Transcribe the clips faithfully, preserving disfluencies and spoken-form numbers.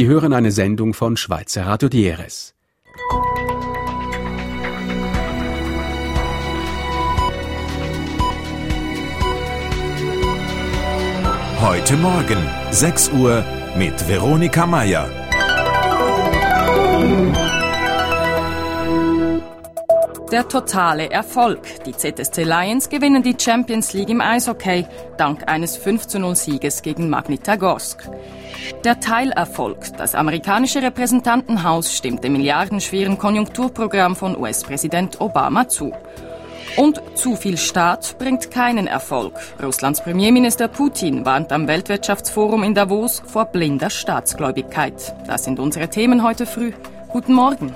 Sie hören eine Sendung von Schweizer Radio Dieres. Heute Morgen, sechs Uhr, mit Veronika Mayer. Der totale Erfolg. Die Z S C Lions gewinnen die Champions League im Eishockey dank eines fünf zu null Sieges gegen Magnitogorsk. Der Teilerfolg. Das amerikanische Repräsentantenhaus stimmt dem milliardenschweren Konjunkturprogramm von U S-Präsident Obama zu. Und zu viel Staat bringt keinen Erfolg. Russlands Premierminister Putin warnt am Weltwirtschaftsforum in Davos vor blinder Staatsgläubigkeit. Das sind unsere Themen heute früh. Guten Morgen.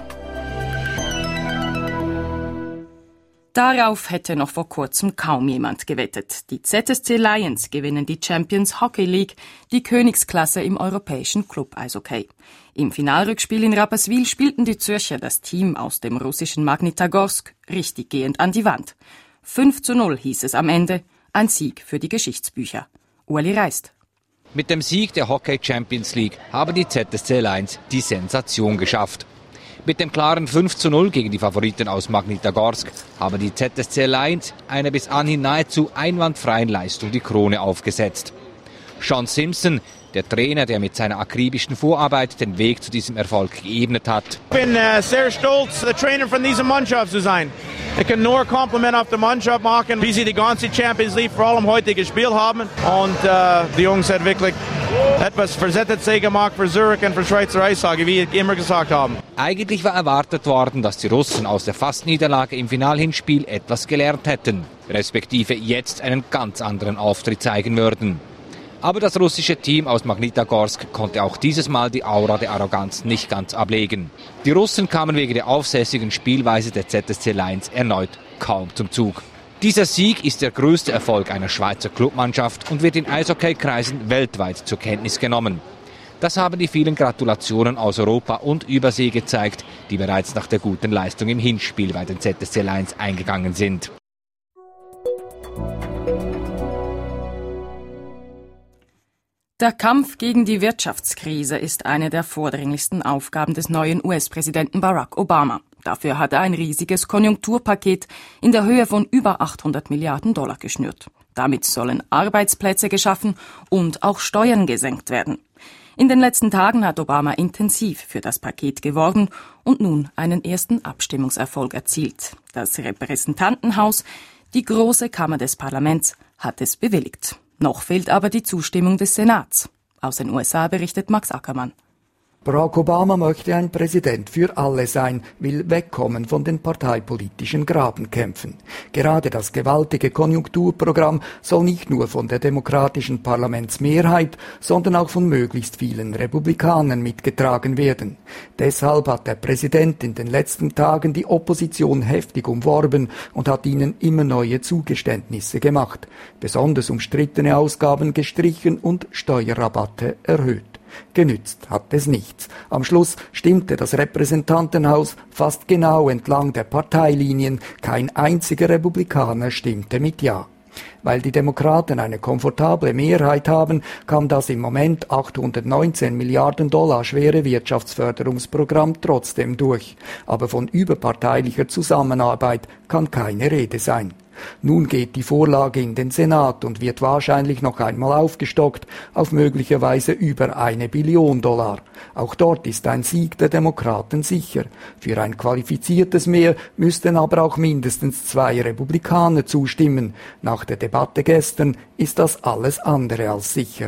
Darauf hätte noch vor kurzem kaum jemand gewettet. Die Z S C Lions gewinnen die Champions Hockey League, die Königsklasse im europäischen Club-Eishockey. Im Finalrückspiel in Rapperswil spielten die Zürcher das Team aus dem russischen Magnitogorsk richtiggehend an die Wand. fünf zu null hieß es am Ende, ein Sieg für die Geschichtsbücher. Ueli Reist. Mit dem Sieg der Hockey Champions League haben die Z S C Lions die Sensation geschafft. Mit dem klaren fünf zu null gegen die Favoriten aus Magnitogorsk haben die Z S C Lions einer bis anhin nahezu einwandfreien Leistung die Krone aufgesetzt. Sean Simpson, der Trainer, der mit seiner akribischen Vorarbeit den Weg zu diesem Erfolg geebnet hat. Ich bin uh, sehr stolz, der Trainer von dieser Mannschaft zu sein. Ich kann nur Kompliment auf die Mannschaft machen, wie sie die ganze Champions League vor allem heute gespielt haben. Und uh, die Jungs haben wirklich etwas für Z S C gemacht, für Zürich und für Schweizer Eishockey, wie ich immer gesagt habe. Eigentlich war erwartet worden, dass die Russen aus der Fastniederlage im Finalhinspiel etwas gelernt hätten, respektive jetzt einen ganz anderen Auftritt zeigen würden. Aber das russische Team aus Magnitogorsk konnte auch dieses Mal die Aura der Arroganz nicht ganz ablegen. Die Russen kamen wegen der aufsässigen Spielweise der Z S C Lions erneut kaum zum Zug. Dieser Sieg ist der größte Erfolg einer Schweizer Clubmannschaft und wird in Eishockeykreisen weltweit zur Kenntnis genommen. Das haben die vielen Gratulationen aus Europa und Übersee gezeigt, die bereits nach der guten Leistung im Hinspiel bei den Z S C Lions eingegangen sind. Der Kampf gegen die Wirtschaftskrise ist eine der vordringlichsten Aufgaben des neuen U S-Präsidenten Barack Obama. Dafür hat er ein riesiges Konjunkturpaket in der Höhe von über achthundert Milliarden Dollar geschnürt. Damit sollen Arbeitsplätze geschaffen und auch Steuern gesenkt werden. In den letzten Tagen hat Obama intensiv für das Paket geworben und nun einen ersten Abstimmungserfolg erzielt. Das Repräsentantenhaus, die große Kammer des Parlaments, hat es bewilligt. Noch fehlt aber die Zustimmung des Senats. Aus den U S A berichtet Max Ackermann. Barack Obama möchte ein Präsident für alle sein, will wegkommen von den parteipolitischen Grabenkämpfen. Gerade das gewaltige Konjunkturprogramm soll nicht nur von der demokratischen Parlamentsmehrheit, sondern auch von möglichst vielen Republikanern mitgetragen werden. Deshalb hat der Präsident in den letzten Tagen die Opposition heftig umworben und hat ihnen immer neue Zugeständnisse gemacht, besonders umstrittene Ausgaben gestrichen und Steuerrabatte erhöht. Genützt hat es nichts. Am Schluss stimmte das Repräsentantenhaus fast genau entlang der Parteilinien. Kein einziger Republikaner stimmte mit Ja. Weil die Demokraten eine komfortable Mehrheit haben, kann das im Moment achthundertneunzehn Milliarden Dollar schwere Wirtschaftsförderungsprogramm trotzdem durch. Aber von überparteilicher Zusammenarbeit kann keine Rede sein. Nun geht die Vorlage in den Senat und wird wahrscheinlich noch einmal aufgestockt auf möglicherweise über eine Billion Dollar. Auch dort ist ein Sieg der Demokraten sicher. Für ein qualifiziertes Mehr müssten aber auch mindestens zwei Republikaner zustimmen. Nach der Debatte gestern ist das alles andere als sicher.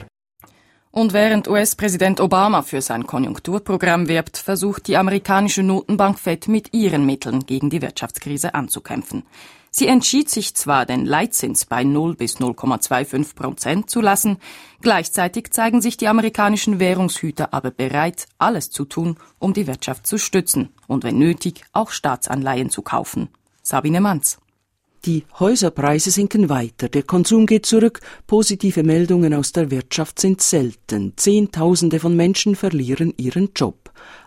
Und während U S-Präsident Obama für sein Konjunkturprogramm wirbt, versucht die amerikanische Notenbank Fed mit ihren Mitteln gegen die Wirtschaftskrise anzukämpfen. Sie entschied sich zwar, den Leitzins bei null bis null Komma fünfundzwanzig Prozent zu lassen, gleichzeitig zeigen sich die amerikanischen Währungshüter aber bereit, alles zu tun, um die Wirtschaft zu stützen und wenn nötig auch Staatsanleihen zu kaufen. Sabine Manz. Die Häuserpreise sinken weiter, der Konsum geht zurück, positive Meldungen aus der Wirtschaft sind selten, Zehntausende von Menschen verlieren ihren Job.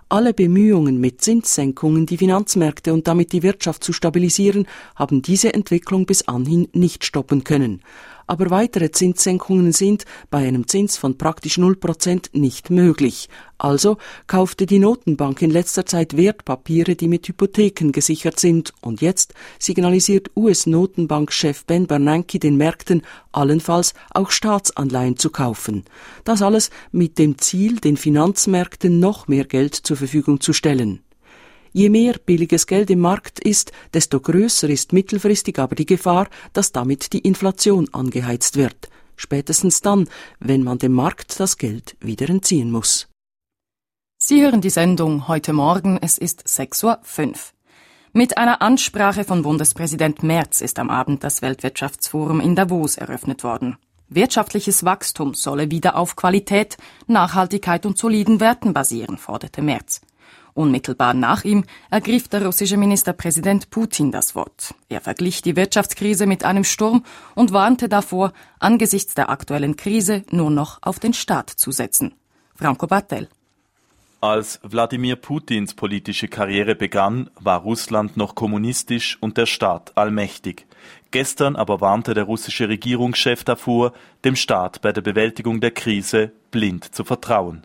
Alle Bemühungen, mit Zinssenkungen die Finanzmärkte und damit die Wirtschaft zu stabilisieren, haben diese Entwicklung bis anhin nicht stoppen können. Aber weitere Zinssenkungen sind bei einem Zins von praktisch null Prozent nicht möglich. Also kaufte die Notenbank in letzter Zeit Wertpapiere, die mit Hypotheken gesichert sind. Und jetzt signalisiert U S-Notenbankchef Ben Bernanke den Märkten, allenfalls auch Staatsanleihen zu kaufen. Das alles mit dem Ziel, den Finanzmärkten noch mehr Geld zur Verfügung zu stellen. Je mehr billiges Geld im Markt ist, desto größer ist mittelfristig aber die Gefahr, dass damit die Inflation angeheizt wird. Spätestens dann, wenn man dem Markt das Geld wieder entziehen muss. Sie hören die Sendung heute Morgen, es ist sechs Uhr fünf. Mit einer Ansprache von Bundespräsident Merz ist am Abend das Weltwirtschaftsforum in Davos eröffnet worden. Wirtschaftliches Wachstum solle wieder auf Qualität, Nachhaltigkeit und soliden Werten basieren, forderte Merz. Unmittelbar nach ihm ergriff der russische Ministerpräsident Putin das Wort. Er verglich die Wirtschaftskrise mit einem Sturm und warnte davor, angesichts der aktuellen Krise nur noch auf den Staat zu setzen. Franco Battel. Als Wladimir Putins politische Karriere begann, war Russland noch kommunistisch und der Staat allmächtig. Gestern aber warnte der russische Regierungschef davor, dem Staat bei der Bewältigung der Krise blind zu vertrauen.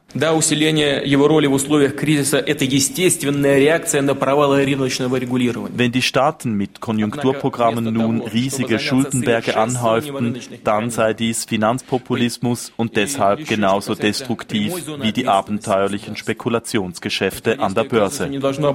Wenn die Staaten mit Konjunkturprogrammen nun riesige Schuldenberge anhäuften, dann sei dies Finanzpopulismus und deshalb genauso destruktiv wie die abenteuerlichen Spekulationsgeschäfte an der Börse.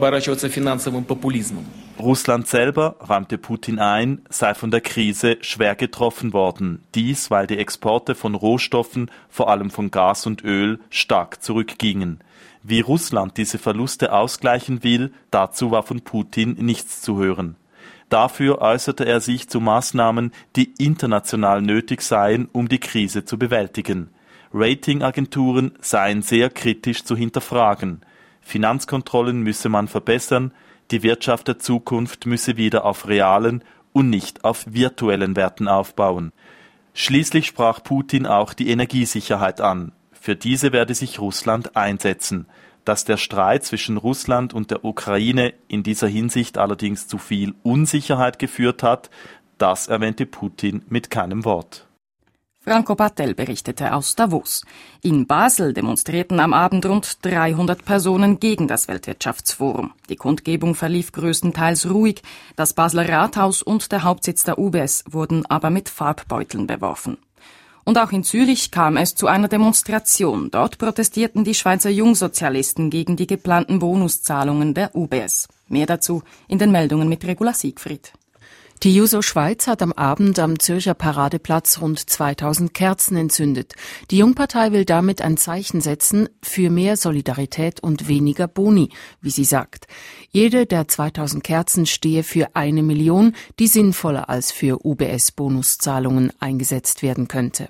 Russland selber, räumte Putin ein, sei von der Krise schwer getroffen worden. Dies, weil die Exporte von Rohstoffen, vor allem von Gas und Öl, stark zurückgingen. Wie Russland diese Verluste ausgleichen will, dazu war von Putin nichts zu hören. Dafür äußerte er sich zu Maßnahmen, die international nötig seien, um die Krise zu bewältigen. Ratingagenturen seien sehr kritisch zu hinterfragen. Finanzkontrollen müsse man verbessern, die Wirtschaft der Zukunft müsse wieder auf realen und nicht auf virtuellen Werten aufbauen. Schließlich sprach Putin auch die Energiesicherheit an. Für diese werde sich Russland einsetzen. Dass der Streit zwischen Russland und der Ukraine in dieser Hinsicht allerdings zu viel Unsicherheit geführt hat, das erwähnte Putin mit keinem Wort. Franco Battel berichtete aus Davos. In Basel demonstrierten am Abend rund dreihundert Personen gegen das Weltwirtschaftsforum. Die Kundgebung verlief größtenteils ruhig. Das Basler Rathaus und der Hauptsitz der U B S wurden aber mit Farbbeuteln beworfen. Und auch in Zürich kam es zu einer Demonstration. Dort protestierten die Schweizer Jungsozialisten gegen die geplanten Bonuszahlungen der U B S. Mehr dazu in den Meldungen mit Regula Siegfried. Die Juso Schweiz hat am Abend am Zürcher Paradeplatz rund zweitausend Kerzen entzündet. Die Jungpartei will damit ein Zeichen setzen für mehr Solidarität und weniger Boni, wie sie sagt. Jede der zweitausend Kerzen stehe für eine Million, die sinnvoller als für U B S-Bonuszahlungen eingesetzt werden könnte.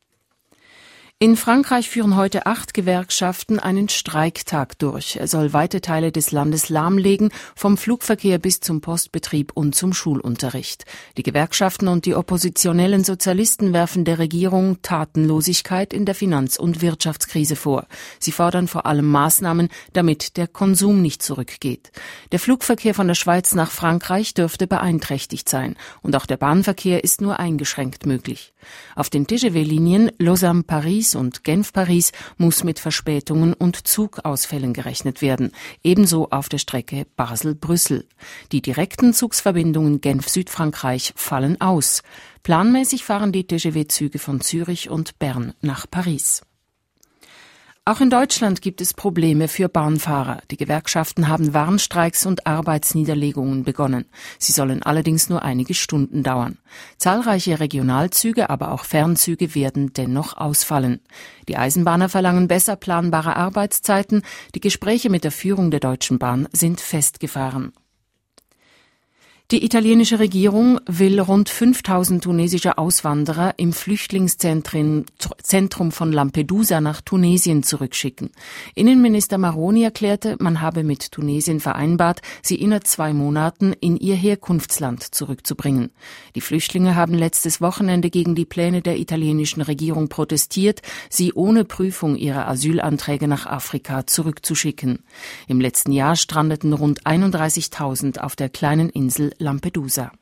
In Frankreich führen heute acht Gewerkschaften einen Streiktag durch. Er soll weite Teile des Landes lahmlegen, vom Flugverkehr bis zum Postbetrieb und zum Schulunterricht. Die Gewerkschaften und die oppositionellen Sozialisten werfen der Regierung Tatenlosigkeit in der Finanz- und Wirtschaftskrise vor. Sie fordern vor allem Maßnahmen, damit der Konsum nicht zurückgeht. Der Flugverkehr von der Schweiz nach Frankreich dürfte beeinträchtigt sein. Und auch der Bahnverkehr ist nur eingeschränkt möglich. Auf den T G V-Linien Lausanne-Paris und Genf-Paris muss mit Verspätungen und Zugausfällen gerechnet werden, ebenso auf der Strecke Basel-Brüssel. Die direkten Zugsverbindungen Genf-Südfrankreich fallen aus. Planmäßig fahren die T G V-Züge von Zürich und Bern nach Paris. Auch in Deutschland gibt es Probleme für Bahnfahrer. Die Gewerkschaften haben Warnstreiks und Arbeitsniederlegungen begonnen. Sie sollen allerdings nur einige Stunden dauern. Zahlreiche Regionalzüge, aber auch Fernzüge werden dennoch ausfallen. Die Eisenbahner verlangen besser planbare Arbeitszeiten. Die Gespräche mit der Führung der Deutschen Bahn sind festgefahren. Die italienische Regierung will rund fünftausend tunesische Auswanderer im Flüchtlingszentrum von Lampedusa nach Tunesien zurückschicken. Innenminister Maroni erklärte, man habe mit Tunesien vereinbart, sie innerhalb zwei Monaten in ihr Herkunftsland zurückzubringen. Die Flüchtlinge haben letztes Wochenende gegen die Pläne der italienischen Regierung protestiert, sie ohne Prüfung ihrer Asylanträge nach Afrika zurückzuschicken. Im letzten Jahr strandeten rund einunddreißigtausend auf der kleinen Insel Lampedusa.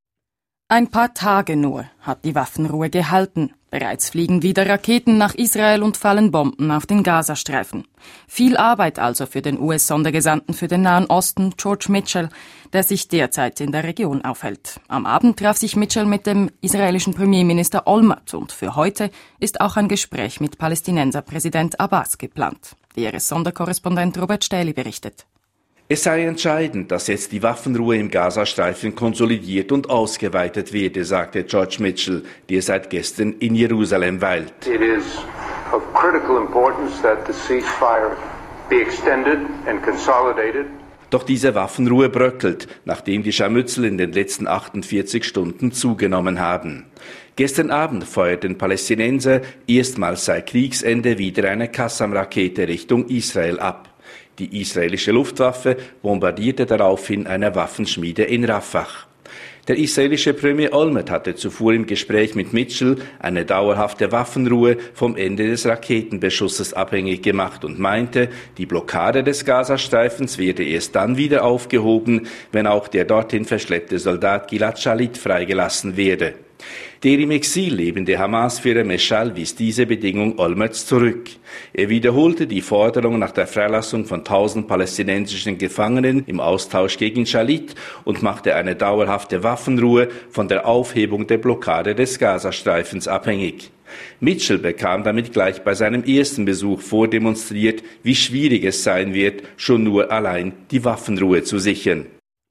Ein paar Tage nur hat die Waffenruhe gehalten. Bereits fliegen wieder Raketen nach Israel und fallen Bomben auf den Gazastreifen. Viel Arbeit also für den U S-Sondergesandten für den Nahen Osten, George Mitchell, der sich derzeit in der Region aufhält. Am Abend traf sich Mitchell mit dem israelischen Premierminister Olmert und für heute ist auch ein Gespräch mit Palästinenserpräsident Abbas geplant. D R S-Sonderkorrespondent Robert Stähli berichtet. Es sei entscheidend, dass jetzt die Waffenruhe im Gazastreifen konsolidiert und ausgeweitet werde, sagte George Mitchell, der seit gestern in Jerusalem weilt. It is of critical importance that the ceasefire be extended and consolidated. Doch diese Waffenruhe bröckelt, nachdem die Scharmützel in den letzten achtundvierzig Stunden zugenommen haben. Gestern Abend feuerten Palästinenser erstmals seit Kriegsende wieder eine Qassam-Rakete Richtung Israel ab. Die israelische Luftwaffe bombardierte daraufhin eine Waffenschmiede in Rafah. Der israelische Premier Olmert hatte zuvor im Gespräch mit Mitchell eine dauerhafte Waffenruhe vom Ende des Raketenbeschusses abhängig gemacht und meinte, die Blockade des Gazastreifens werde erst dann wieder aufgehoben, wenn auch der dorthin verschleppte Soldat Gilad Shalit freigelassen werde. Der im Exil lebende Hamas-Führer Meschal wies diese Bedingung Olmerts zurück. Er wiederholte die Forderung nach der Freilassung von tausend palästinensischen Gefangenen im Austausch gegen Shalit und machte eine dauerhafte Waffenruhe von der Aufhebung der Blockade des Gazastreifens abhängig. Mitchell bekam damit gleich bei seinem ersten Besuch vordemonstriert, wie schwierig es sein wird, schon nur allein die Waffenruhe zu sichern.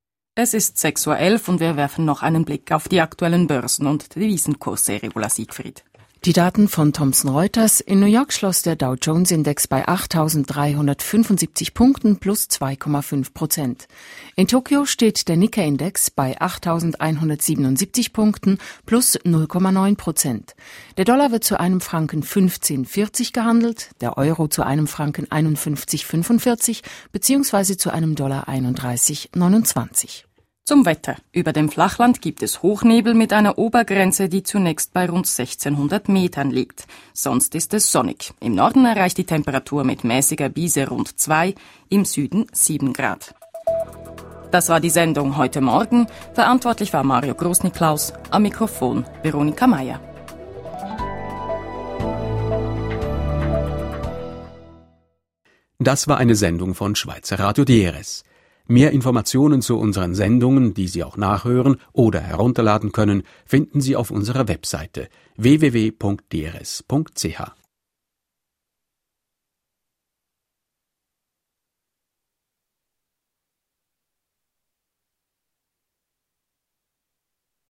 Es ist sechs Uhr elf und wir werfen noch einen Blick auf die aktuellen Börsen- und Devisenkurse, Regula Siegfried. Die Daten von Thomson Reuters. In New York schloss der Dow Jones Index bei achttausenddreihundertfünfundsiebzig Punkten plus zwei Komma fünf Prozent. In Tokio steht der Nikkei Index bei achttausendeinhundertsiebenundsiebzig Punkten plus null Komma neun Prozent. Der Dollar wird zu einem Franken fünfzehn Komma vierzig gehandelt, der Euro zu einem Franken einundfünfzig Komma fünfundvierzig beziehungsweise zu einem Dollar einunddreißig Komma neunundzwanzig. Zum Wetter. Über dem Flachland gibt es Hochnebel mit einer Obergrenze, die zunächst bei rund sechzehnhundert Metern liegt. Sonst ist es sonnig. Im Norden erreicht die Temperatur mit mäßiger Brise rund zwei, im Süden sieben Grad. Das war die Sendung heute Morgen. Verantwortlich war Mario Großniklaus, am Mikrofon Veronika Meyer. Das war eine Sendung von Schweizer Radio D R S. Mehr Informationen zu unseren Sendungen, die Sie auch nachhören oder herunterladen können, finden Sie auf unserer Webseite w w w punkt d r s punkt c h.